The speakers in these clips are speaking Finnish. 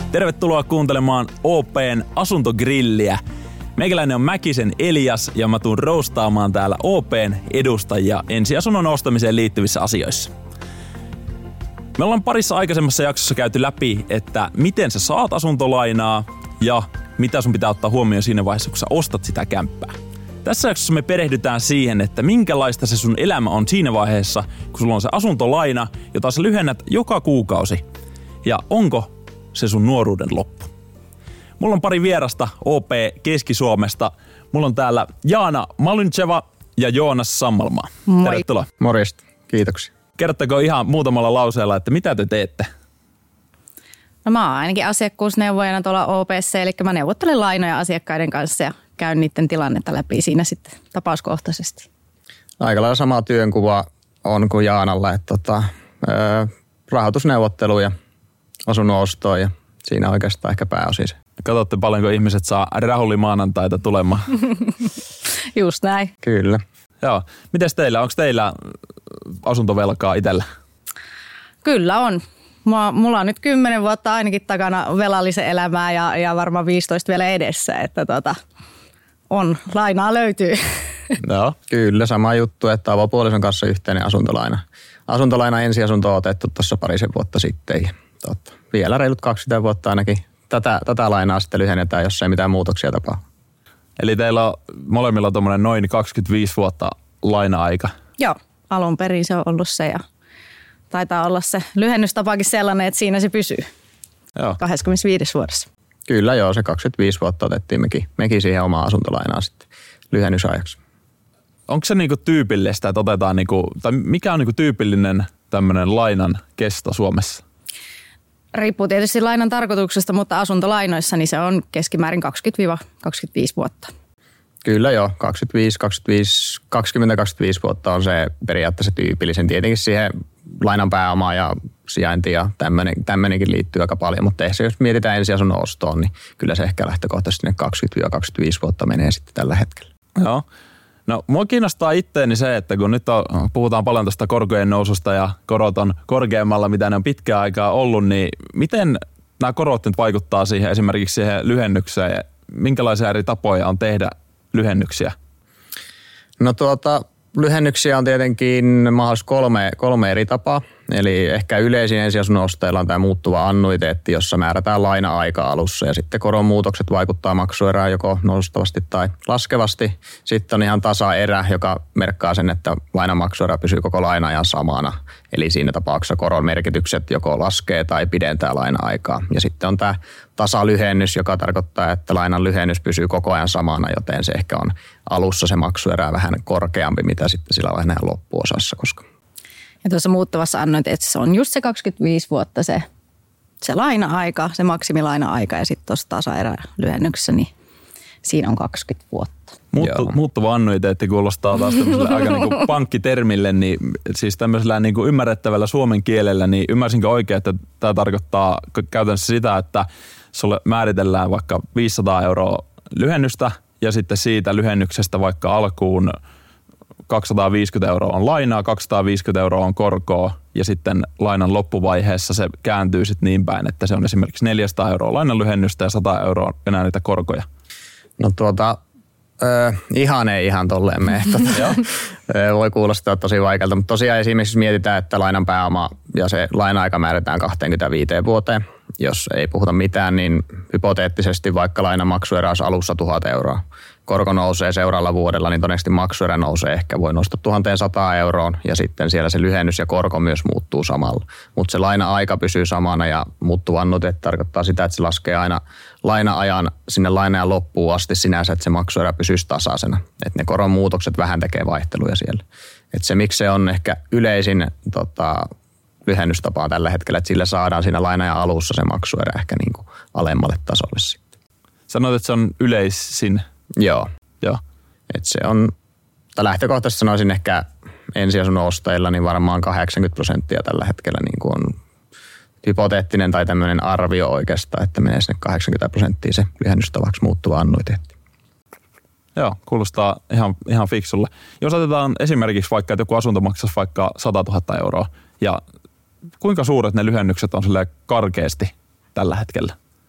Tervetuloa kuuntelemaan OP:n asuntogrilliä. Meikäläinen on Mäkisen Elias ja mä tuun roustaamaan täällä OP:n edustajia ensiasunnon ostamiseen liittyvissä asioissa. Me ollaan parissa aikaisemmassa jaksossa käyty läpi, että miten sä saat asuntolainaa ja mitä sun pitää ottaa huomioon siinä vaiheessa, kun sä ostat sitä kämppää. Tässä jaksossa me perehdytään siihen, että minkälaista se sun elämä on siinä vaiheessa, kun sulla on se asuntolaina, jota sä lyhennät joka kuukausi. Ja onko se sun nuoruuden loppu? Mulla on pari vierasta OP Keski-Suomesta. Mulla on täällä Jaana Malyncheva ja Joonas Sammalmaa. Moi. Tervetuloa. Morjesta. Kiitoksia. Kertokaa ihan muutamalla lauseella, että mitä te teette? No mä oon ainakin asiakkuusneuvojana tuolla OP:ssä, eli mä neuvottelen lainoja asiakkaiden kanssa ja käyn niiden tilannetta läpi siinä sitten tapauskohtaisesti. Aika lailla sama työnkuva on kuin Jaanalla, että rahoitusneuvottelu ja asunnon ostoa ja siinä oikeastaan ehkä pääosin se. Katsotte paljonko ihmiset saa rahulimaanantaita tulemaan. Just näin. Kyllä. Joo. Mites teillä? Onko teillä asuntovelkaa itsellä? Kyllä on. Mulla on nyt 10 vuotta ainakin takana velallisen elämää ja varmaan 15 vielä edessä, että on. Lainaa löytyy. Joo. Kyllä, sama juttu, että avopuolison kanssa yhteinen asuntolaina. Asuntolaina ensiasunto on otettu tuossa parisen vuotta sitten ja vielä reilut 20 vuotta ainakin. Tätä lainaa sitten lyhennetään, jos ei mitään muutoksia tapahdu. Eli teillä on molemmilla tommonen noin 25 vuotta laina-aika. Joo, alun perin se on ollut se ja taitaa olla se lyhennystapakin sellainen, että siinä se pysyy. Joo. 25 vuodessa. Kyllä joo, se 25 vuotta otettiin mekin siihen omaa asuntolainaa sitten lyhennysajaksi. Onko se niinku tyypillistä, että otetaan tai mikä on niinku tyypillinen tämmönen lainan kesto Suomessa? Riippuu tietysti lainan tarkoituksesta, mutta asuntolainoissa niin se on keskimäärin 20-25 vuotta. Kyllä joo, 20-25 vuotta on se periaatteessa tyypillisen. Tietenkin siihen lainan pääomaa ja sijainti ja tämmöinenkin liittyy aika paljon, mutta ehkä jos mietitään ensiasunnon ostoon, niin kyllä se ehkä lähtökohtaisesti 20-25 vuotta menee sitten tällä hetkellä. Joo. No mua kiinnostaa itteeni se, että kun nyt puhutaan paljon tästä korkojen noususta ja korot on korkeammalla, mitä ne on pitkään aikaa ollut, niin miten nämä korot nyt vaikuttaa siihen esimerkiksi siihen lyhennykseen? Minkälaisia eri tapoja on tehdä lyhennyksiä? No lyhennyksiä on tietenkin mahdollisesti kolme eri tapaa. Eli ehkä yleisin ensiasunnon ostajilla on tämä muuttuva annuiteetti, jossa määrätään laina-aika alussa ja sitten koronmuutokset vaikuttaa maksuerään joko noustavasti tai laskevasti. Sitten on ihan tasaerä, joka merkkaa sen, että lainan maksuerä pysyy koko laina-ajan samana. Eli siinä tapauksessa koron merkitykset joko laskee tai pidentää laina-aikaa. Ja sitten on tämä tasalyhennys, joka tarkoittaa, että lainan lyhennys pysyy koko ajan samana, joten se ehkä on alussa se maksuerä vähän korkeampi, mitä sitten sillä on enää loppuosassa, koska ja tuossa muuttavassa annoitteessa on just se 25 vuotta se laina-aika, se maksimilaina-aika ja sitten tuossa tasaerälyhennyksessä, niin siinä on 20 vuotta. Muuttuva annuiteetti kuulostaa taas tämmöiselle aika pankkitermille, niin siis tämmöisellä ymmärrettävällä suomen kielellä, niin ymmärsinkö oikein, että tämä tarkoittaa käytännössä sitä, että sulle määritellään vaikka 500 € lyhennystä ja sitten siitä lyhennyksestä vaikka alkuun 250 € on lainaa, 250 € on korkoa ja sitten lainan loppuvaiheessa se kääntyy sitten niin päin, että se on esimerkiksi 400 € lainan lyhennystä ja 100 € enää niitä korkoja. No ei ihan tolleen mene. Voi kuulostaa tosi vaikealta, mutta tosiaan esimerkiksi mietitään, että lainan pääoma ja se laina-aika määrätään 25 vuoteen. Jos ei puhuta mitään, niin hypoteettisesti vaikka lainan maksuerä olisi alussa 1 000 €. Korko nousee seuraavalla vuodella, niin todennäköisesti maksuerä nousee ehkä voi nostaa 1 100 € ja sitten siellä se lyhennys ja korko myös muuttuu samalla. Mutta se laina-aika pysyy samana ja muuttuva annoite tarkoittaa sitä, että se laskee aina laina-ajan sinne lainaajan loppuun asti sinänsä, että se maksuerä pysyisi tasaisena. Että ne koron muutokset vähän tekee vaihteluja siellä. Että se miksi se on ehkä yleisin lyhennystapaa tällä hetkellä, että sillä saadaan siinä lainaajan alussa se maksuerä ehkä alemmalle tasolle sitten. Sanoit, että se on yleisin. Joo. Että se on, lähtökohtaisesti sanoisin ehkä ensiasunnon ostajilla niin varmaan 80% tällä hetkellä on hypoteettinen tai tämmöinen arvio oikeastaan, että menee sinne 80% se lyhennystavaksi muuttuva annuiteetti. Joo, kuulostaa ihan fiksulle. Jos otetaan esimerkiksi vaikka, että joku asunto maksaisi vaikka 100 000 € ja kuinka suuret ne lyhennykset on silleen karkeasti tällä hetkellä?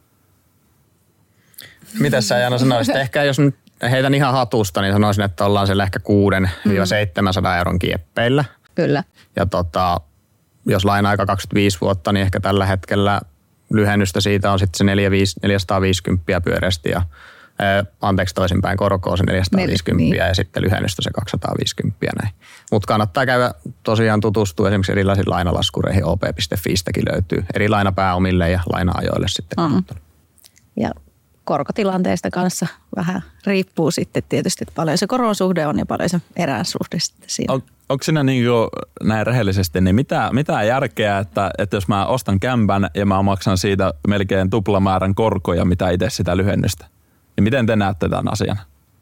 Mitäs sä Jaana sanoisit? Ehkä jos nyt heitän ihan hatusta, niin sanoisin, että ollaan siellä ehkä 600–700 euron kieppeillä. Kyllä. Ja jos laina-aika 25 vuotta, niin ehkä tällä hetkellä lyhennystä siitä on sitten se 450 pyöreästi ja toisinpäin korkoa se 450 ja sitten lyhennystä se 250 näin. Mutta kannattaa käydä tosiaan tutustua esimerkiksi erilaisiin lainalaskureihin, op.fistäkin löytyy eri lainapääomille ja laina-ajoille sitten. Ja korkotilanteesta kanssa vähän riippuu sitten tietysti, että paljon se korosuhde on ja paljon se eräsuhde sitten siinä. Onko siinä niin näin rehellisesti, niin mitä järkeä, että jos mä ostan kämpän ja mä maksan siitä melkein tuplamäärän korkoja, mitä itse sitä lyhennystä? Niin miten te näette tämän asian?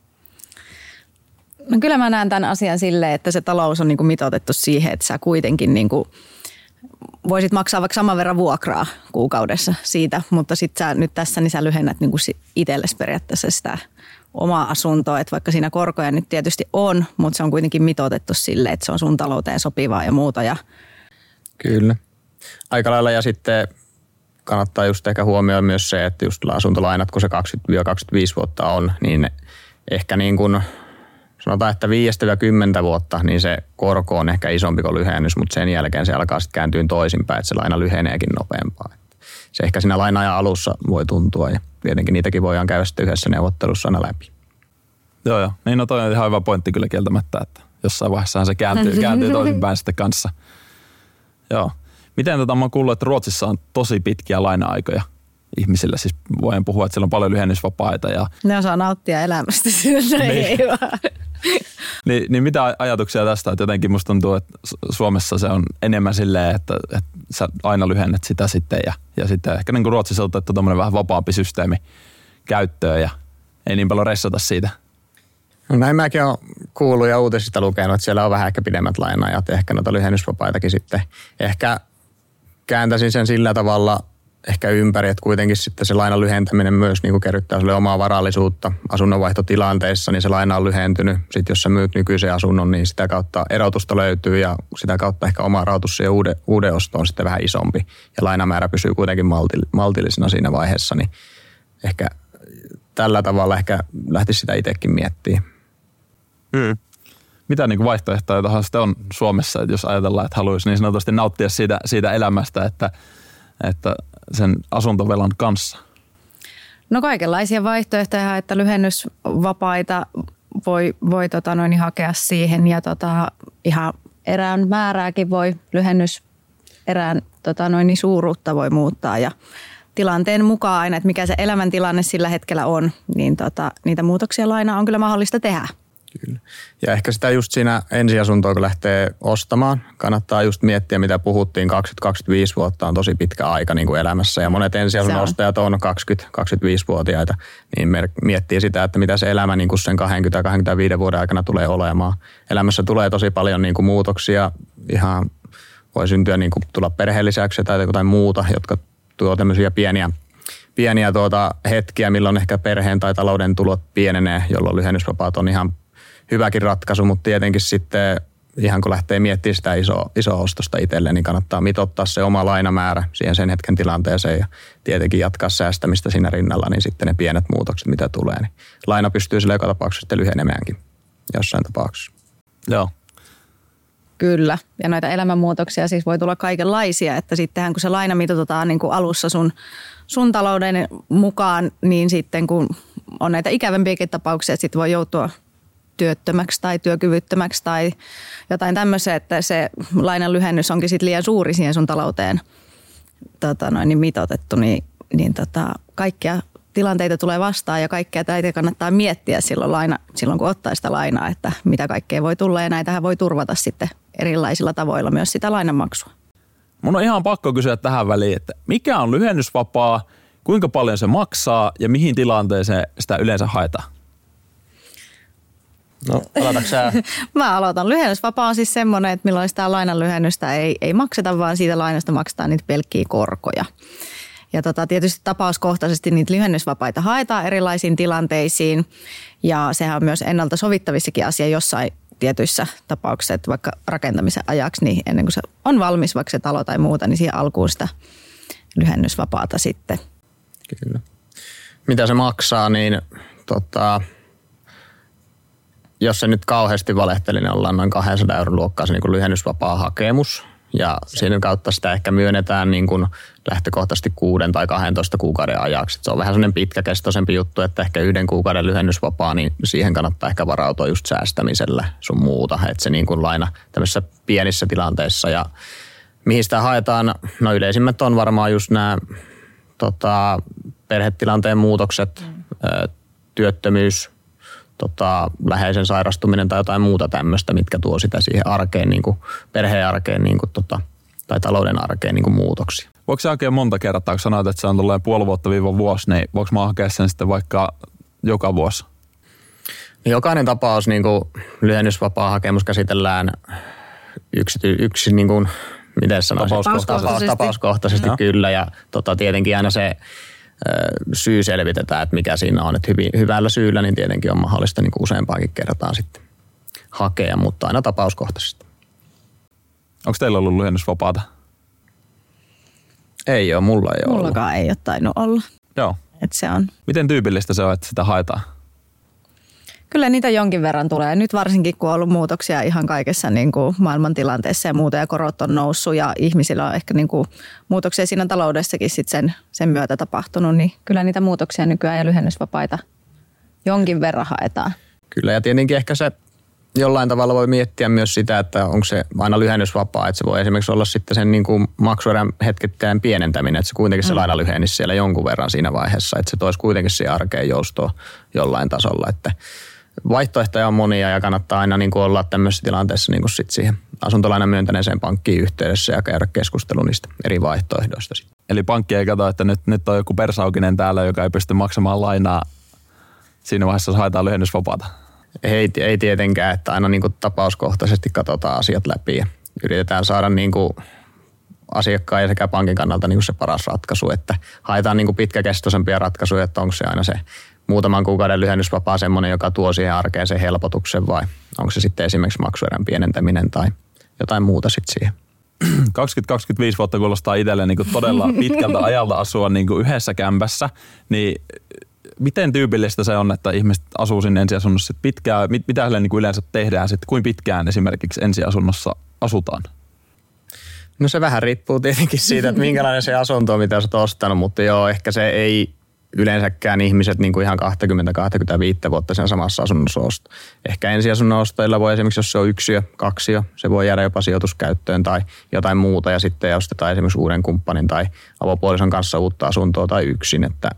No kyllä mä näen tämän asian silleen, että se talous on niin kuin mitoitettu siihen, että sä kuitenkin niin kuin voisit maksaa vaikka saman verran vuokraa kuukaudessa siitä, mutta sitten sä nyt tässä niin sä lyhennät niin kuin itsellesi periaatteessa sitä omaa asuntoa, että vaikka siinä korkoja nyt tietysti on, mutta se on kuitenkin mitoitettu silleen, että se on sun talouteen sopivaa ja muuta. Kyllä. Aika lailla ja sitten kannattaa just ehkä huomioida myös se, että just asuntolainat, kun se 20–25 vuotta on, niin ehkä niin kuin sanotaan, että 5–10 vuotta, niin se korko on ehkä isompi kuin lyhennys, mutta sen jälkeen se alkaa sitten kääntyä toisinpäin, että se laina lyheneekin nopeampaa. Se ehkä siinä laina-ajan alussa voi tuntua ja tietenkin niitäkin voidaan käydä sitten yhdessä neuvottelussa aina läpi. Joo. Niin no toi on ihan hyvä pointti kyllä kieltämättä, että jossain vaiheessahan se kääntyy toisinpäin sitten kanssa. Joo. Miten mä oon kuullut, että Ruotsissa on tosi pitkiä laina-aikoja ihmisillä. Siis voin puhua, että siellä on paljon lyhennysvapaita. Ja ne osaa nauttia elämästä sillä ei vaan. Niin mitä ajatuksia tästä? Että jotenkin musta tuntuu, että Suomessa se on enemmän silleen, että sä aina lyhennät sitä sitten. Ja sitten ehkä niin kuin Ruotsissa on otettu tommoinen vähän vapaampi systeemi käyttöön ja ei niin paljon ressata siitä. No näin mäkin olen kuullut ja uutisista lukenut, että siellä on vähän ehkä pidemmät laina-ajat, ehkä noita lyhennysvapaitakin sitten. Ehkä kääntäisin sen sillä tavalla ehkä ympäri, että kuitenkin sitten se lainan lyhentäminen myös niin kuin kerryttää sulle omaa varallisuutta asunnonvaihtotilanteessa, niin se laina on lyhentynyt. Sitten jos sä myyt nykyisen asunnon, niin sitä kautta erotusta löytyy ja sitä kautta ehkä oma rahoitus ja uuden osto on sitten vähän isompi. Ja lainamäärä pysyy kuitenkin maltillisena siinä vaiheessa, niin ehkä tällä tavalla ehkä lähtisi sitä itsekin miettimään. Mitä niin kuin vaihtoehtoja tuohon sitten on Suomessa, että jos ajatellaan, että haluaisi niin sanotusti nauttia siitä elämästä, että sen asuntovelan kanssa? No kaikenlaisia vaihtoehtoja, että lyhennysvapaita voi hakea siihen ja ihan erään määrääkin voi lyhennyserään suuruutta voi muuttaa ja tilanteen mukaan aina, että mikä se elämäntilanne sillä hetkellä on, niin niitä muutoksia lainaa on kyllä mahdollista tehdä. Kyllä. Ja ehkä sitä just siinä ensiasuntoa, kun lähtee ostamaan, kannattaa just miettiä, mitä puhuttiin, 20–25 vuotta on tosi pitkä aika niin kuin elämässä. Ja monet ensiasunnon ostajat on 20–25-vuotiaita, niin miettii sitä, että mitä se elämä niin kuin sen 20–25 vuoden aikana tulee olemaan. Elämässä tulee tosi paljon niin kuin muutoksia, ihan voi syntyä niin kuin tulla perheellisäksi tai jotain muuta, jotka tuo tämmöisiä pieniä hetkiä, milloin ehkä perheen tai talouden tulot pienenee, jolloin lyhennysvapaat on ihan hyväkin ratkaisu, mutta tietenkin sitten ihan kun lähtee miettimään sitä isoa ostosta itselleen, niin kannattaa mitottaa se oma lainamäärä siihen sen hetken tilanteeseen ja tietenkin jatkaa säästämistä siinä rinnalla, niin sitten ne pienet muutokset, mitä tulee, niin laina pystyy sillä joka tapauksessa sitten lyhenemäänkin jossain tapauksessa. Joo. Kyllä, ja noita elämänmuutoksia siis voi tulla kaikenlaisia, että sittenhän kun se laina mitotetaan niin kuin alussa sun talouden mukaan, niin sitten kun on näitä ikävämpiäkin tapauksia, että sitten voi joutua työttömäksi tai työkyvyttömäksi tai jotain tämmöisiä, että se lainan lyhennys onkin sitten liian suuri siihen sun talouteen niin mitotettu, niin kaikkia tilanteita tulee vastaan ja kaikkea täitä kannattaa miettiä silloin kun ottaa sitä lainaa, että mitä kaikkea voi tulla ja näitähän voi turvata sitten erilaisilla tavoilla myös sitä lainanmaksua. Mun on ihan pakko kysyä tähän väliin, että mikä on lyhennysvapaa, kuinka paljon se maksaa ja mihin tilanteeseen sitä yleensä haetaan? No, aloitatko sä? Mä aloitan. Lyhennysvapaa on siis semmoinen, että milloin sitä lainan lyhennystä ei makseta, vaan siitä lainasta maksetaan niitä pelkkiä korkoja. Ja tietysti tapauskohtaisesti niitä lyhennysvapaita haetaan erilaisiin tilanteisiin ja sehän on myös ennalta sovittavissakin asia jossain tietyissä tapauksissa, että vaikka rakentamisen ajaksi, niin ennen kuin se on valmis vaikka se talo tai muuta, niin siihen alkuun sitä lyhennysvapaata sitten. Kyllä. Mitä se maksaa, niin jos se nyt kauheasti valehteli, niin ollaan noin 200 € luokkaa se niin kuin lyhennysvapaa hakemus. Ja siinä kautta sitä ehkä myönnetään niin kuin lähtökohtaisesti 6 tai 12 kuukauden ajaksi. Se on vähän sellainen pitkäkestoisempi juttu, että ehkä 1 kuukauden lyhennysvapaa, niin siihen kannattaa ehkä varautua just säästämisellä sun muuta. Että se niin kuin laina tämmöisissä pienissä tilanteissa. Ja mihin sitä haetaan? No yleisimmät on varmaan just nämä perhetilanteen muutokset, työttömyys, läheisen sairastuminen tai jotain muuta tämmöistä, mitkä tuo sitä siihen arkeen, niin kuin perheen arkeen niin kuin, tai talouden arkeen niin kuin muutoksia. Voiko se hakea monta kertaa, kun sanoit, että se on tulleen puoli vuotta - vuosi, niin voiko mä hakea sen sitten vaikka joka vuosi? Jokainen tapaus, niin kuin lyhennysvapaa hakemus käsitellään yksi niin kuin, miten sanoisin? Tapauskohtaisesti kyllä, ja tietenkin aina se syy selvitetään, että mikä siinä on. Että hyvällä syyllä niin tietenkin on mahdollista niin kuin useampaakin kertaa sitten hakea, mutta aina tapauskohtaisesti. Onko teillä ollut lyhennysvapaata? Ei ole, mulla ei ole. Mullakaan ei ole tainnut olla. Joo. Et se on. Miten tyypillistä se on, että sitä haetaan? Kyllä niitä jonkin verran tulee. Nyt varsinkin, kun on ollut muutoksia ihan kaikessa niin kuin maailmantilanteessa ja muuta, ja korot on noussut ja ihmisillä on ehkä niin kuin muutoksia siinä taloudessakin sit sen myötä tapahtunut, niin kyllä niitä muutoksia nykyään ja lyhennysvapaita jonkin verran haetaan. Kyllä, ja tietenkin ehkä se jollain tavalla voi miettiä myös sitä, että onko se aina lyhennysvapaa, että se voi esimerkiksi olla sitten sen niin kuin maksuerän hetkittäin pienentäminen, että se kuitenkin se laina lyhenisi siellä jonkun verran siinä vaiheessa, että se toisi kuitenkin siihen arkeen joustoa jollain tasolla, että vaihtoehtoja on monia ja kannattaa aina niin kuin olla tämmöisessä tilanteessa niin kuin sit siihen asuntolainan myöntäneeseen pankkiin yhteydessä ja käydä keskustelua niistä eri vaihtoehdoista. Eli pankki ei katso, että nyt on joku persaukinen täällä, joka ei pysty maksamaan lainaa. Siinä vaiheessa haetaan lyhennysvapaata. Ei tietenkään, että aina niin kuin tapauskohtaisesti katsotaan asiat läpi ja yritetään saada niin kuin asiakkaan ja sekä pankin kannalta niin kuin se paras ratkaisu, että haetaan niin kuin pitkäkestoisempia ratkaisuja, että onko se aina se muutaman kuukauden lyhennysvapaa semmoinen, joka tuo siihen arkeen sen helpotuksen vai onko se sitten esimerkiksi maksuerän pienentäminen tai jotain muuta sitten siihen. 20-25 vuotta kuulostaa itselle niin kuin todella pitkältä ajalta asua niin kuin yhdessä kämpässä, niin miten tyypillistä se on, että ihmiset asuu sinne ensiasunnossa pitkään? Mitä sille niin kuin yleensä tehdään sitten? Kuinka pitkään esimerkiksi ensiasunnossa asutaan? No se vähän riippuu tietenkin siitä, että minkälainen se asunto on, mitä sä oot ostanut, mutta joo, ehkä se ei yleensäkään ihmiset niin kuin ihan 20-25 vuotta sen samassa asunnossa osta. Ehkä ensiasunnon ostajilla voi esimerkiksi, jos se on yksiö, kaksio, se voi jäädä jopa sijoituskäyttöön tai jotain muuta ja sitten ostetaan esimerkiksi uuden kumppanin tai avopuolison kanssa uutta asuntoa tai yksin, että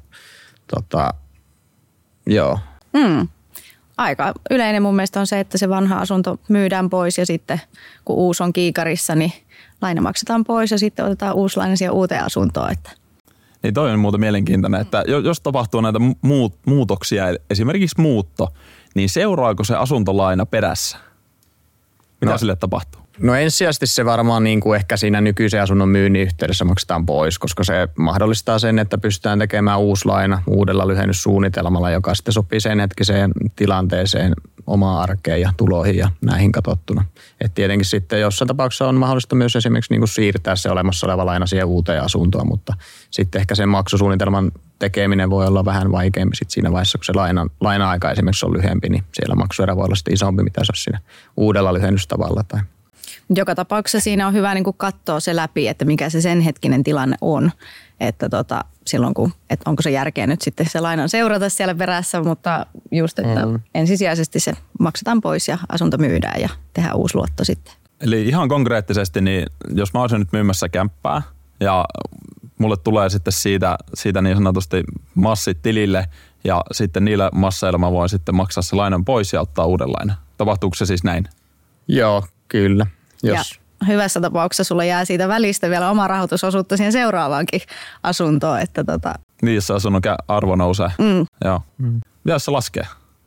joo. Aika yleinen mun mielestä on se, että se vanha asunto myydään pois ja sitten kun uusi on kiikarissa, niin laina maksetaan pois ja sitten otetaan uusi laina siihen uuteen asuntoon. Että. Niin toi on muuten mielenkiintoinen, että jos tapahtuu näitä muutoksia, esimerkiksi muutto, niin seuraako se asuntolaina perässä? Mitä sille tapahtuu? No ensisijaisesti se varmaan niin kuin ehkä siinä nykyisen asunnon myynnin yhteydessä maksetaan pois, koska se mahdollistaa sen, että pystytään tekemään uusi laina uudella lyhennyssuunnitelmalla, joka sitten sopii sen hetkiseen tilanteeseen, omaan arkeen ja tuloihin ja näihin katsottuna. Et tietenkin sitten jossain tapauksessa on mahdollista myös esimerkiksi niin kuin siirtää se olemassa oleva laina siihen uuteen asuntoon, mutta sitten ehkä sen maksusuunnitelman tekeminen voi olla vähän vaikeampi sit siinä vaiheessa, kun se laina-aika esimerkiksi on lyhyempi, niin siellä maksuerä voi olla sitten isompi, mitä se on siinä uudella lyhennystavalla tai. Joka tapauksessa siinä on hyvä niin kuin katsoa se läpi, että mikä se sen hetkinen tilanne on. Että silloin että onko se järkeä nyt sitten se lainan seurata siellä perässä, mutta just, että ensisijaisesti se maksetaan pois ja asunto myydään ja tehdään uusi luotto sitten. Eli ihan konkreettisesti, niin jos mä olisin nyt myymässä kämppää ja mulle tulee sitten siitä niin sanotusti massit tilille ja sitten niillä masseilla mä voin sitten maksaa se lainan pois ja ottaa uuden lainan. Tapahtuuko se siis näin? Joo, kyllä. Ja hyvässä tapauksessa sulla jää siitä välistä vielä oma rahoitusosuutta siihen seuraavaankin asuntoon. Että Niin, jos se asunnon arvo nousee. Joo. Mitä se laskee?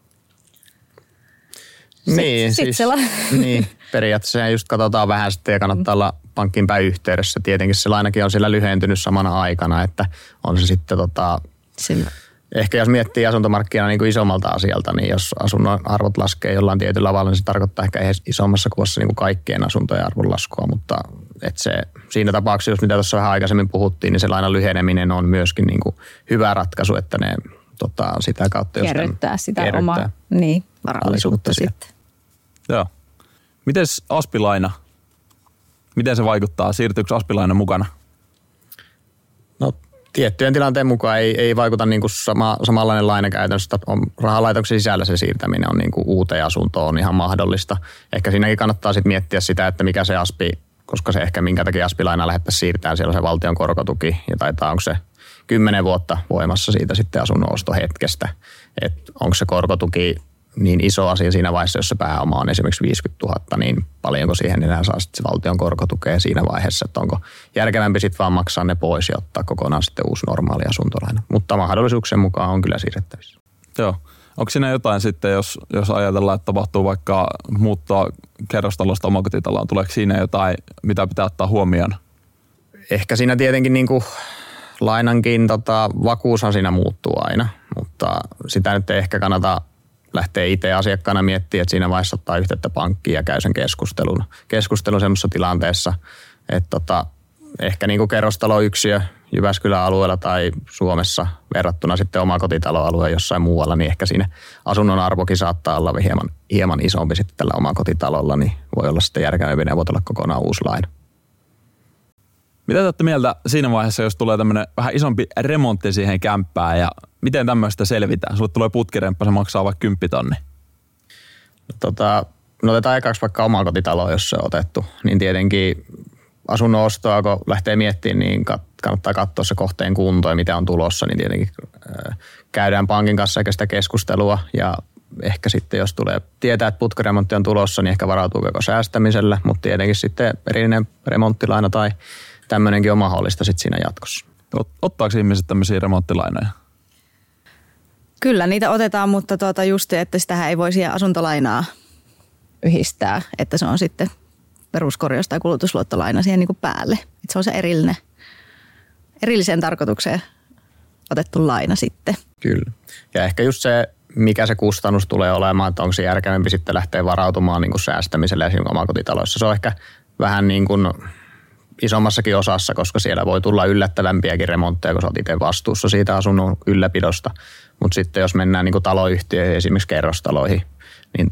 Niin, niin, periaatteessa just katsotaan vähän sitten ja kannattaa olla pankkiin päin yhteydessä. Tietenkin se lainakin on siellä lyhentynyt samana aikana, että on se sitten ehkä jos miettii asuntomarkkinaa niin kuin isommalta asialta, niin jos asunnon arvot laskee jollain tietyllä tavalla, niin se tarkoittaa ehkä isommassa kuvassa niin kuin kaikkien asuntojen arvon laskua, mutta että se, siinä tapauksessa, jos mitä tuossa vähän aikaisemmin puhuttiin, niin se lainan lyheneminen on myöskin niin kuin hyvä ratkaisu, että ne sitä kautta kerryttää sitä omaa varallisuutta sitten. Joo. Mites aspilaina? Miten se vaikuttaa? Siirtyykö aspilaina mukana? No tiettyjen tilanteen mukaan ei vaikuta niin kuin samanlainen laina käytännössä. Rahalaitoksen sisällä se siirtäminen on niin kuin uuteen asuntoon on ihan mahdollista. Ehkä siinäkin kannattaa sitten miettiä sitä, että mikä se aspi, koska se ehkä minkä takia aspilaina lähettäisiin siirtää, siellä on se valtion korkotuki ja taitaa onko se 10 vuotta voimassa siitä sitten asunnon ostohetkestä. Että onko se korkotuki niin iso asia siinä vaiheessa, jos se pääoma on esimerkiksi 50 000, niin paljonko siihen enää saa sitten se valtion korkotukea siinä vaiheessa, että onko järkevämpi sitten vaan maksaa ne pois ja ottaa kokonaan sitten uusi normaali asuntolaina. Mutta mahdollisuuksien mukaan on kyllä siirrettävissä. Joo. Onko siinä jotain sitten, jos ajatellaan, että tapahtuu vaikka muuttaa kerrostalosta omakotitaloon, tuleeko siinä jotain, mitä pitää ottaa huomioon? Ehkä siinä tietenkin niin kuin lainankin vakuushan siinä muuttuu aina, mutta sitä nyt ei ehkä kannata lähtee itse asiakkaana miettimään, että siinä vaiheessa ottaa yhteyttä pankkiin ja käy sen keskustelun semmoisessa tilanteessa, että ehkä niin kuin kerrostaloyksiö Jyväskylän alueella tai Suomessa verrattuna sitten omakotitaloalueen jossain muualla, niin ehkä siinä asunnon arvokin saattaa olla hieman isompi sitten tällä omakotitalolla, niin voi olla sitten järkevämpi neuvotella kokonaan uusi laina. Mitä te olette mieltä siinä vaiheessa, jos tulee tämmöinen vähän isompi remontti siihen kämppään ja miten tämmöistä selvitään? Sulle tulee putkiremppa, se maksaa vaikka 10 000. No otetaan ekaksi vaikka omakotitalo, jos se on otettu, niin tietenkin asunnon ostoa, kun lähtee miettimään, niin kannattaa katsoa se kohteen kunto ja mitä on tulossa, niin tietenkin käydään pankin kanssa eikä sitä keskustelua ja ehkä sitten jos tulee tietää, että putkiremontti on tulossa, niin ehkä varautuu koko säästämisellä, mutta tietenkin sitten erillinen remonttilaina tai tämmöinenkin on mahdollista sitten siinä jatkossa. Ottaako ihmiset tämmöisiä remonttilainoja? Kyllä niitä otetaan, mutta just, että sitähän ei voi siihen asuntolainaa yhdistää, että se on sitten peruskorjaus- tai kulutusluottolaina siihen niin kuin päälle. Että se on se erilliseen tarkoitukseen otettu laina sitten. Kyllä. Ja ehkä just se, mikä se kustannus tulee olemaan, että onko se järkevämpi sitten lähteä varautumaan niin kuin säästämiselle esimerkiksi omakotitaloissa. Se on ehkä vähän niin kuin isommassakin osassa, koska siellä voi tulla yllättävämpiäkin remontteja, kun sä oot itse vastuussa siitä asunnon ylläpidosta. Mutta sitten jos mennään niin kuin taloyhtiöihin, esimerkiksi kerrostaloihin, niin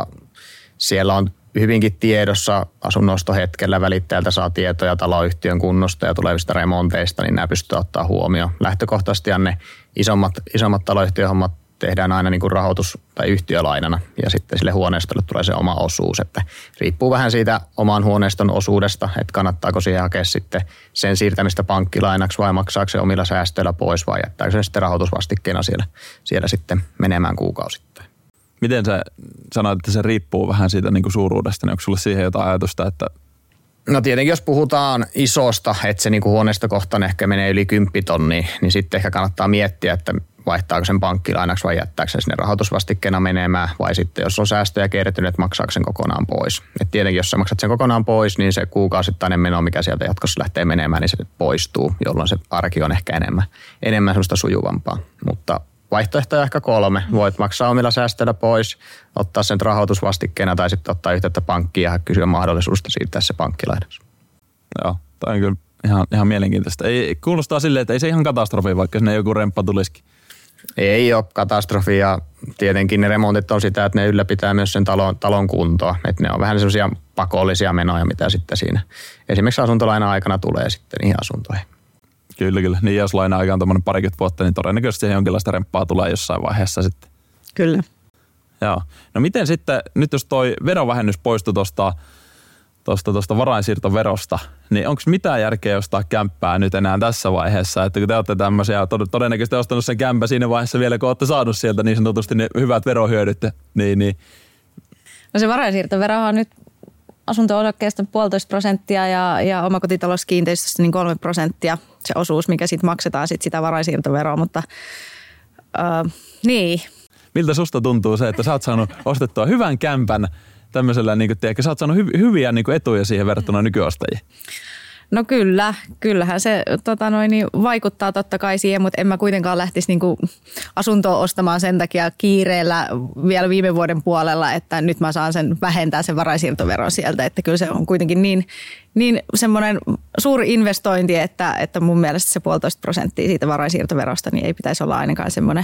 siellä on hyvinkin tiedossa asunnostohetkellä välittäjältä saa tietoja taloyhtiön kunnosta ja tulevista remonteista, niin nämä pystyy ottaa huomioon. Lähtökohtaisesti ne isommat taloyhtiöhommat tehdään aina niin kuin rahoitus- tai yhtiölainana ja sitten sille huoneistolle tulee se oma osuus. Että riippuu vähän siitä oman huoneiston osuudesta, että kannattaako siihen hakea sitten sen siirtämistä pankkilainaksi vai maksaako se omilla säästöillä pois vai jättääkö se sitten rahoitusvastikkeena siellä sitten menemään kuukausittain. Miten sä sanoit, että se riippuu vähän siitä niin kuin suuruudesta, niin onko sulle siihen jotain ajatusta, että... No tietenkin, jos puhutaan isosta, että se niin kuin huoneistokohtainen ehkä menee yli 10 000, niin sitten ehkä kannattaa miettiä, että vaihtaako sen pankkilainaksi vai jättääkö se sinne rahoitusvastikkeena menemään, vai sitten jos on säästöjä kertynyt, että maksaako sen kokonaan pois. Et tietenkin, jos sä maksat sen kokonaan pois, niin se kuukausittainen meno, mikä sieltä jatkossa lähtee menemään, niin se poistuu, jolloin se arki on ehkä enemmän sellaista sujuvampaa, mutta vaihtoehtoja ehkä 3. Voit maksaa omilla säästöillä pois, ottaa sen rahoitusvastikkeena tai sitten ottaa yhteyttä pankkiin ja kysyä mahdollisuudesta siirtää se pankkilainaksi. Joo, tämä on kyllä ihan mielenkiintoista. Ei, kuulostaa silleen, että ei se ihan katastrofi, vaikka sinne joku remppa tulisikin. Ei ole katastrofi ja tietenkin ne remontit on sitä, että ne ylläpitää myös sen talon kuntoa. Että ne on vähän sellaisia pakollisia menoja, mitä sitten siinä esimerkiksi asuntolaina aikana tulee sitten niihin asuntoihin. Kyllä. Niin jos laina-aika on tuommoinen 20 vuotta, niin todennäköisesti siihen jonkinlaista remppaa tulee jossain vaiheessa sitten. Kyllä. Joo. No miten sitten, nyt jos toi verovähennys poistui tuosta varainsiirtoverosta, niin onko mitään järkeä ostaa kämppää nyt enää tässä vaiheessa? Että kun te olette tämmöisiä, todennäköisesti ostanut sen kämpä siinä vaiheessa vielä, kun olette saanut sieltä niin sanotusti ne hyvät verohyödyt, niin. No se varainsiirtovero on nyt asunto-osakkeesta 1,5% ja omakotitalouskiinteistöstä niin 3% se osuus, mikä sitten maksetaan sitä varainsiirtoveroa, mutta niin. Miltä susta tuntuu se, että sä oot saanut ostettua hyvän kämpän tämmöisellä, niin kuin sä oot saanut hyviä niin kuin etuja siihen verrattuna nykyostajiin? No kyllähän se vaikuttaa totta kai siihen, mutta en mä kuitenkaan lähtisi niinku asuntoa ostamaan sen takia kiireellä vielä viime vuoden puolella, että nyt mä saan sen vähentää sen varainsiirtoveron sieltä, että kyllä se on kuitenkin niin semmoinen suuri investointi, että mun mielestä se 1,5% siitä varainsiirtoverosta niin ei pitäisi olla ainakaan semmoinen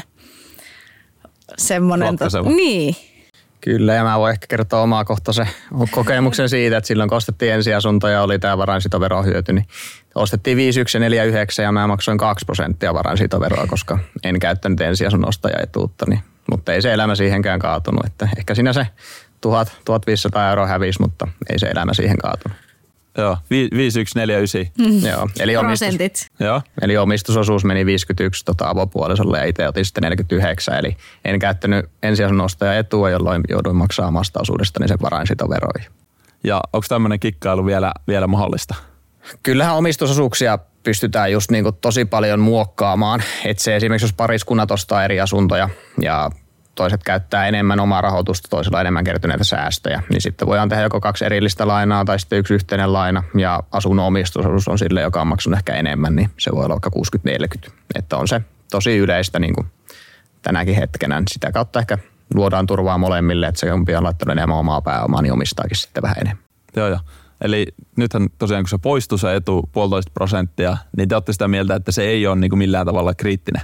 niin. Kyllä, ja mä voin ehkä kertoa omakohtaisen kokemuksen siitä, että silloin kun ostettiin ensiasunto ja oli tämä varainsiitoveron hyöty, niin ostettiin 51 ja 49 ja mä maksoin 2% varainsiitoveroa, koska en käyttänyt ensiasunnon ostajaetuutta, niin, mutta ei se elämä siihenkään kaatunut. Että ehkä siinä se 1,500 euroa hävisi, mutta ei se elämä siihen kaatunut. Joo, 5149. Joo, prosentit. Eli omistusosuus meni 51 avopuolisolle ja itse otin sitten 49, eli en käyttänyt ensiasunnon ostajaetua, jolloin jouduin maksamaan omasta osuudestani sen varainsiitoveroihin. Ja onko tämmöinen kikkailu vielä mahdollista? Kyllähän omistusosuuksia pystytään just niin kuin tosi paljon muokkaamaan, että se esimerkiksi jos pariskunnat ostaa eri asuntoja ja toiset käyttää enemmän omaa rahoitusta, toisella enemmän kertyneitä säästöjä, niin sitten voidaan tehdä joko 2 erillistä lainaa tai sitten 1 yhteinen laina ja asunnon omistusosuus on sille, joka on maksanut ehkä enemmän, niin se voi olla vaikka 60-40. Että on se tosi yleistä niin kuin tänäkin hetkenä. Sitä kautta ehkä luodaan turvaa molemmille, että se kumpi on laittanut enemmän omaa pääomaa, niin omistaakin sitten vähän enemmän. Joo. Eli nythän tosiaan kun se poistuu se etu 1,5%, niin te olette sitä mieltä, että se ei ole niin kuin millään tavalla kriittinen?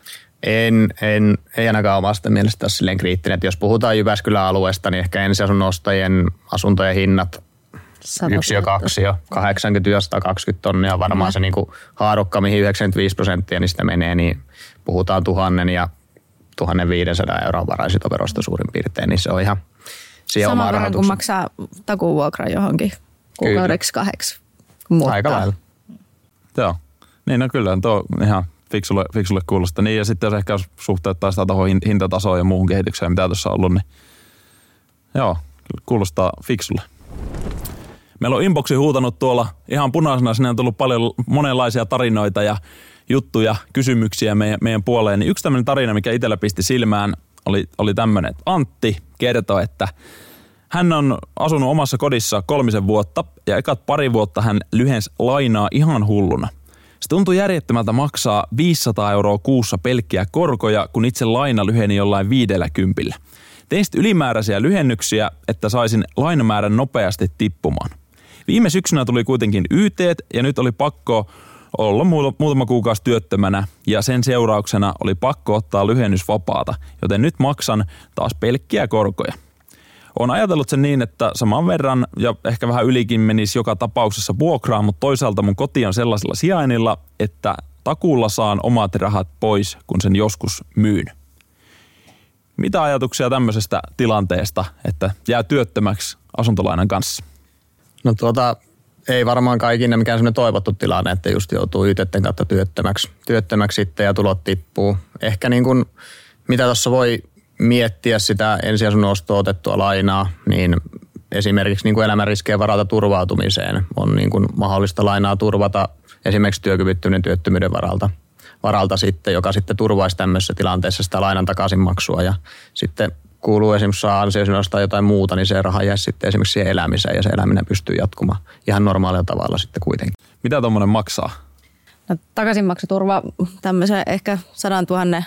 Ei ainakaan omasta mielestä ole silleen kriittinen. Että jos puhutaan Jyväskylän alueesta, niin ehkä ensiasunnon ostajien asuntojen hinnat 1 ja 2 jo 80 ja 120 tonnia on varmaan se niinku haarukka, mihin 95% niistä menee, niin puhutaan 1 000 ja 1,500 euroa varainsiitoverosta suurin piirtein, niin se on ihan siihen omaa rahoitukseen. Saman verran kun maksaa takuvuokra johonkin kuukaudeksi 2 muuttaa. Aika lailla. Joo, niin no kyllä tuo ihan fiksulle kuulostaa. Niin ja sitten jos ehkä suhteuttaa sitä tuohon hintatasoon ja muuhun kehitykseen, mitä tuossa on ollut, niin joo, kuulostaa fiksulle. Meillä on inboxi huutanut tuolla ihan punaisena, sinne on tullut paljon monenlaisia tarinoita ja juttuja, kysymyksiä meidän puoleen. Niin yksi tämmöinen tarina, mikä itsellä pisti silmään, oli tämmöinen, että Antti kertoi, että hän on asunut omassa kodissa 3 vuotta ja ekat 2 vuotta hän lyhensi lainaa ihan hulluna. Se tuntui järjettömältä maksaa 500 euroa kuussa pelkkiä korkoja, kun itse laina lyheni jollain 50. Tein sitten ylimääräisiä lyhennyksiä, että saisin lainamäärän nopeasti tippumaan. Viime syksynä tuli kuitenkin YT:t ja nyt oli pakko olla muutama kuukausi työttömänä ja sen seurauksena oli pakko ottaa lyhennysvapaata, joten nyt maksan taas pelkkiä korkoja. Olen ajatellut sen niin, että saman verran ja ehkä vähän ylikin menisi joka tapauksessa vuokraan, mutta toisaalta mun koti on sellaisella sijainnilla, että takuulla saan omat rahat pois, kun sen joskus myyn. Mitä ajatuksia tämmöisestä tilanteesta, että jää työttömäksi asuntolainan kanssa? No ei varmaan kaikille mikään semmoinen toivottu tilanne, että just joutuu YT:n kautta työttömäksi sitten ja tulot tippuu. Ehkä niin kuin, mitä tuossa voi miettiä sitä ensiasunnon ostoa otettua lainaa, niin esimerkiksi niin kuin elämänriskien varalta turvautumiseen on niin kuin mahdollista lainaa turvata esimerkiksi työkyvyttömyyden työttömyyden varalta sitten, joka sitten turvaisi tämmöisessä tilanteessa sitä lainan takaisinmaksua ja sitten kuuluu esimerkiksi saa ansiosidonnaista jotain muuta, niin se raha jäisi sitten esimerkiksi siihen elämiseen ja se eläminen pystyy jatkumaan ihan normaalilla tavalla sitten kuitenkin. Mitä tuommoinen maksaa? No, takaisinmaksuturva tämmöisen ehkä 100 000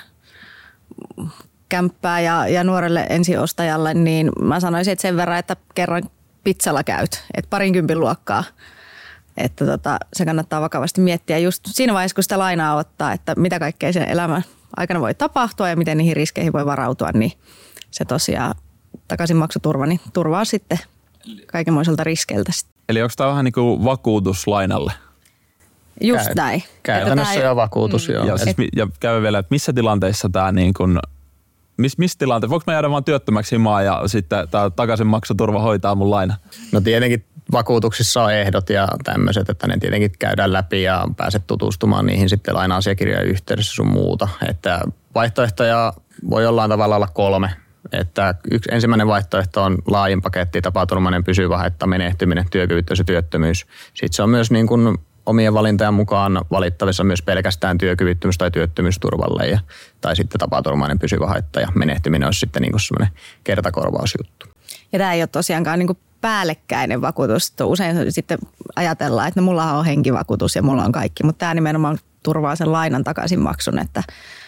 kämppää ja nuorelle ensiostajalle, niin mä sanoisin, että sen verran, että kerran pizzalla käyt, että 20 luokkaa. Että se kannattaa vakavasti miettiä just siinä vaiheessa, kun sitä lainaa ottaa, että mitä kaikkea sen elämän aikana voi tapahtua ja miten niihin riskeihin voi varautua, niin se tosiaan takaisinmaksuturva niin turvaa sitten kaikenmoiselta riskeiltä. Eli onko tämä vähän niin kuin vakuutus lainalle? Just näin. Käytännössä jo vakuutus, joo. Ja käy vielä, että missä tilanteissa tämä niin kuin, missä tilanteessa, voinko mä jäädä vaan työttömäksi himaan ja sitten tämä takaisinmaksuturva hoitaa mun laina? No tietenkin vakuutuksissa on ehdot ja tämmöiset, että ne tietenkin käydään läpi ja pääset tutustumaan niihin sitten laina-asiakirjojen yhteydessä sun muuta. Että vaihtoehtoja voi jollain tavalla olla 3. Että ensimmäinen vaihtoehto on laajin paketti, tapaturmainen pysyvä haitta, menehtyminen, työkyvyttömyys ja työttömyys. Sitten se on myös niin kuin omien valintojen mukaan valittavissa myös pelkästään työkyvyttömyys- tai työttömyysturvalle tai sitten tapaturmainen pysyvä haitta ja menehtyminen olisi sitten niin kuin semmoinen kertakorvausjuttu. Ja tämä ei ole tosiaankaan niin kuin päällekkäinen vakuutus. Usein sitten ajatellaan, että no, mullahan on henkivakuutus ja mulla on kaikki, mutta tämä nimenomaan turvaa sen lainan takaisinmaksun, että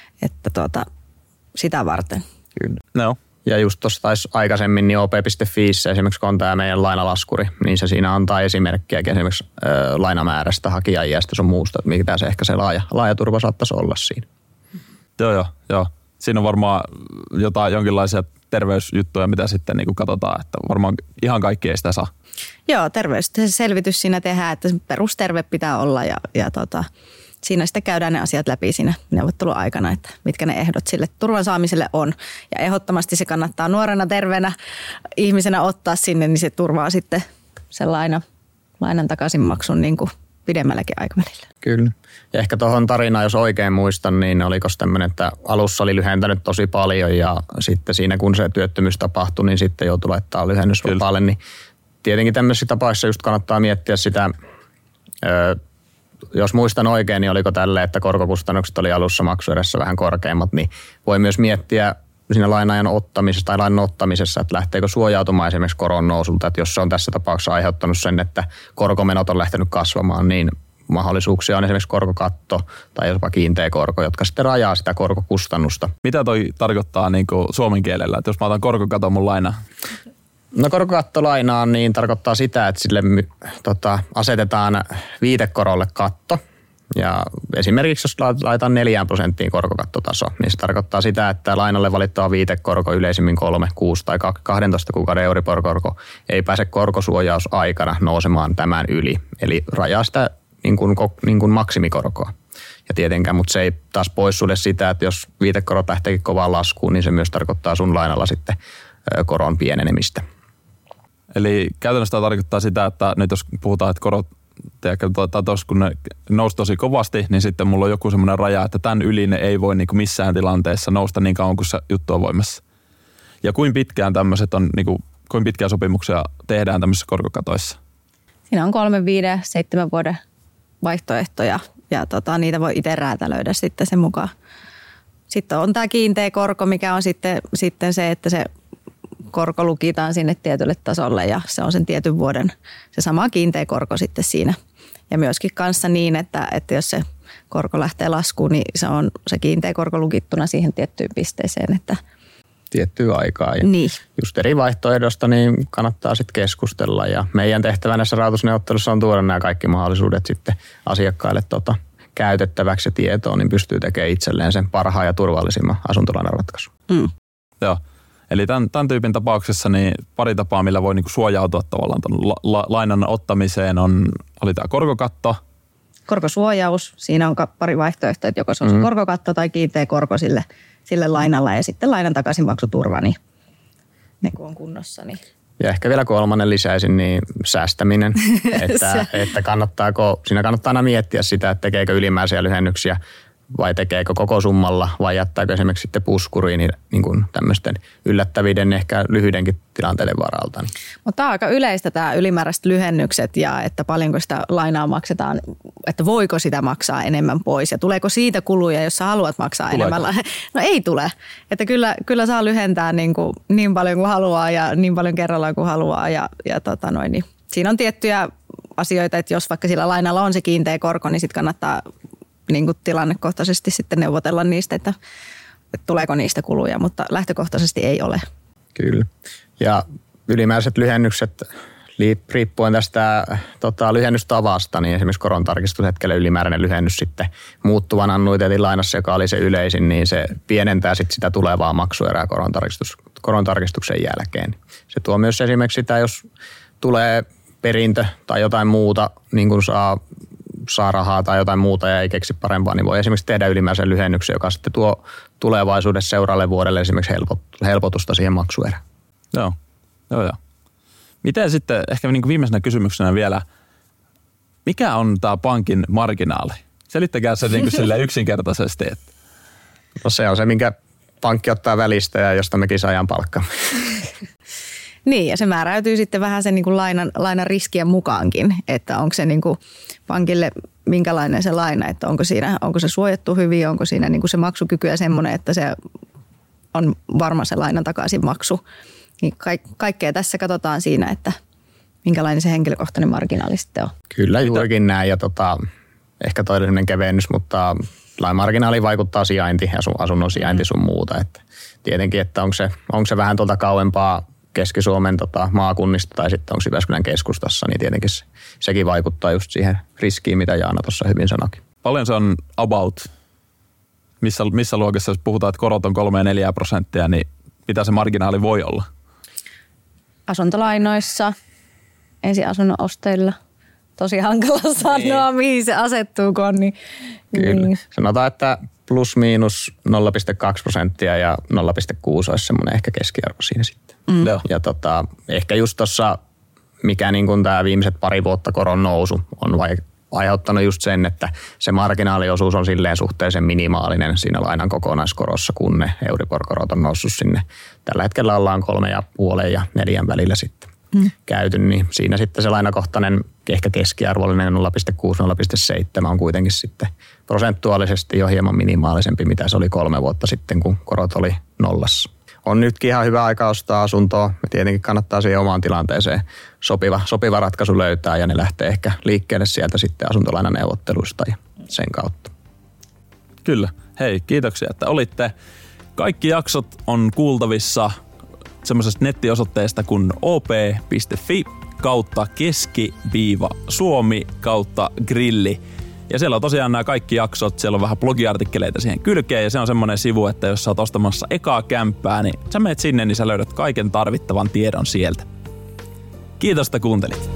sitä varten. Kyllä. No. Ja just tuossa taisi aikaisemmin niin op.fiissä esimerkiksi kun on tämä meidän lainalaskuri, niin se siinä antaa esimerkkiäkin esimerkiksi lainamäärästä, hakijaiästä sun muusta, että mikä se ehkä se laaja turva saattaisi olla siinä. Joo. Siinä on varmaan jonkinlaisia terveysjuttuja, mitä sitten niin kuin katsotaan, että varmaan ihan kaikki ei sitä saa. Joo, terveysselvitys siinä tehdään, että perusterve pitää olla ja siinä sitten käydään ne asiat läpi siinä neuvotteluaikana, että mitkä ne ehdot sille turvan saamiselle on. Ja ehdottomasti se kannattaa nuorena terveenä ihmisenä ottaa sinne, niin se turvaa sitten sen lainan takaisinmaksun niin kuin pidemmälläkin aikavälillä. Kyllä. Ja ehkä tuohon tarinaan, jos oikein muistan, niin oliko tämmöinen, että alussa oli lyhentänyt tosi paljon ja sitten siinä kun se työttömyys tapahtui, niin sitten joutui laittaa lyhennysvapaalle. Niin tietenkin tämmöisissä tapauksissa just kannattaa miettiä sitä, jos muistan oikein, niin oliko tälle, että korkokustannukset oli alussa maksuerässä vähän korkeammat, niin voi myös miettiä siinä lainajan ottamisessa tai lainan ottamisessa, että lähteekö suojautumaan esimerkiksi koron nousulta, että jos se on tässä tapauksessa aiheuttanut sen, että korkomenot on lähtenyt kasvamaan, niin mahdollisuuksia on esimerkiksi korkokatto tai jopa kiinteä korko, jotka sitten rajaa sitä korkokustannusta. Mitä toi tarkoittaa niin kuin suomen kielellä, että jos mä otan korkokaton mun lainaa? No korkokattolainaan niin tarkoittaa sitä, että sille asetetaan viitekorolle katto. Ja esimerkiksi jos laitetaan 4% korkokattotaso, niin se tarkoittaa sitä, että lainalle valittava viitekorko yleisimmin 3, 6 tai 12 kuukauden Euribor-korko ei pääse korkosuojausaikana nousemaan tämän yli. Eli rajaa sitä niin kuin maksimikorkoa. Ja tietenkään, mutta se ei taas poissulje sitä, että jos viitekorot lähteekin kovaan laskuun, niin se myös tarkoittaa sun lainalla sitten koron pienenemistä. Eli käytännössä tämä tarkoittaa sitä, että nyt jos puhutaan, että korot, kun ne nousi tosi kovasti, niin sitten mulla on joku semmoinen raja, että tämän yli ne ei voi niinku missään tilanteessa nousta niin kauan kuin se juttu on voimassa. Ja kuinka pitkään tämmöiset on, niinku, kuinka pitkään sopimuksia tehdään tämmöisissä korkokatoissa? Siinä on 3, 5, 7 vuoden vaihtoehtoja ja niitä voi itse räätälöidä sitten sen mukaan. Sitten on tämä kiinteä korko, mikä on sitten se, että se korko lukitaan sinne tietylle tasolle ja se on sen tietyn vuoden se sama kiinteä korko sitten siinä. Ja myöskin kanssa niin, että jos se korko lähtee laskuun, niin se on se kiinteä korko lukittuna siihen tiettyyn pisteeseen. Että tiettyä aikaa. Ja niin. Just eri vaihtoehdosta niin kannattaa sitten keskustella ja meidän tehtävä näissä rahoitusneuvottelussa on tuoda nämä kaikki mahdollisuudet sitten asiakkaille käytettäväksi ja tietoon, niin pystyy tekemään itselleen sen parhaan ja turvallisimman asuntolainaratkaisun. Joo. Eli tämän tyypin tapauksessa niin pari tapaa, millä voi niinku suojautua tavallaan lainan ottamiseen oli tämä korkokatto. Korkosuojaus. Siinä on pari vaihtoehtoa, että joko se on se korkokatto tai kiinteä korko sille lainalla ja sitten lainan takaisinmaksuturva, niin ne kun on kunnossa. Niin. Ja ehkä vielä kolmannen lisäisin, niin säästäminen, että siinä kannattaa aina miettiä sitä, että tekeekö ylimääräisiä lyhennyksiä vai tekeekö koko summalla vai jättääkö esimerkiksi sitten puskuriin niin kuin tämmöisten yllättäviden ehkä lyhyidenkin tilanteiden varalta. Mutta tämä on aika yleistä tämä ylimääräiset lyhennykset ja että paljonko sitä lainaa maksetaan, että voiko sitä maksaa enemmän pois ja tuleeko siitä kuluja, jos sä haluat maksaa enemmän. No ei tule, että kyllä saa lyhentää niin paljon kuin haluaa ja niin paljon kerrallaan kuin haluaa ja niin. Siinä on tiettyjä asioita, että jos vaikka sillä lainalla on se kiinteä korko, niin sitten kannattaa niin kuin tilannekohtaisesti sitten neuvotella niistä, että tuleeko niistä kuluja, mutta lähtökohtaisesti ei ole. Kyllä. Ja ylimääräiset lyhennykset riippuen tästä lyhennystavasta, niin esimerkiksi korontarkistushetkellä ylimääräinen lyhennys sitten muuttuvan annuiteetin lainassa, joka oli se yleisin, niin se pienentää sitten sitä tulevaa maksuerää korontarkistuksen jälkeen. Se tuo myös esimerkiksi sitä, jos tulee perintö tai jotain muuta, niin kuin saa rahaa tai jotain muuta ja ei keksi parempaa, niin voi esimerkiksi tehdä ylimääräisen lyhennyksen, joka sitten tuo tulevaisuudessa seuraavalle vuodelle esimerkiksi helpotusta siihen maksuerään. Joo. Miten sitten, ehkä niin kuin viimeisenä kysymyksenä vielä, mikä on tämä pankin marginaali? Selittäkää se niin kuin sille yksinkertaisesti. Että. No se on se, minkä pankki ottaa välistä ja josta mekin saadaan palkkaa. Niin, ja se määräytyy sitten vähän sen niin kuin lainan riskien mukaankin, että onko se niin kuin pankille minkälainen se laina, että onko se suojattu hyvin, onko siinä niin kuin se maksukyky ja semmoinen, että se on varma se lainan takaisinmaksu. Niin kaikkea tässä katsotaan siinä, että minkälainen se henkilökohtainen marginaali sitten on. Kyllä juurikin näin ja ehkä toinen kevennys, mutta lainamarginaali vaikuttaa sijainti ja asunnon sijainti sun muuta. Että tietenkin, että onko se vähän tuolta kauempaa Keski-Suomen maakunnista tai sitten onko Jyväskylän keskustassa, niin tietenkin sekin vaikuttaa just siihen riskiin, mitä Jaana tuossa hyvin sanoikin. Paljon se on about, missä luokassa, jos puhutaan, että korot on 3-4%, niin mitä se marginaali voi olla? Asuntolainoissa, ensiasunnon osteilla. Tosi hankala sanoa, mihin se asettuu, kun on. Kyllä. Niin. Sanotaan, että plus miinus 0,2% ja 0,6 olisi semmoinen ehkä keskiarvo siinä sitten. Ja ehkä just tuossa, mikä niin kuin tämä viimeiset pari vuotta koron nousu on aiheuttanut just sen, että se marginaaliosuus on silleen suhteellisen minimaalinen siinä lainan kokonaiskorossa, kun ne Euribor-korot on noussut sinne. Tällä hetkellä ollaan 3,5 ja 4 välillä sitten käyty, niin siinä sitten se lainakohtainen ehkä keskiarvollinen 0,6-0,7 on kuitenkin sitten prosentuaalisesti jo hieman minimaalisempi, mitä se oli 3 vuotta sitten, kun korot oli nollassa. On nytkin ihan hyvä aika ostaa asuntoa. Tietenkin kannattaa siihen omaan tilanteeseen sopiva ratkaisu löytää ja ne lähtee ehkä liikkeelle sieltä sitten asuntolainaneuvotteluista ja sen kautta. Kyllä. Hei, kiitoksia, että olitte. Kaikki jaksot on kuultavissa semmoisesta nettiosoitteesta kuin op.fi/keski-suomi/grilli. Ja siellä on tosiaan nämä kaikki jaksot, siellä on vähän blogiartikkeleita siihen kylkeen ja se on semmoinen sivu, että jos sä oot ostamassa ekaa kämppää, niin sä menet sinne, niin sä löydät kaiken tarvittavan tiedon sieltä. Kiitos, että kuuntelit.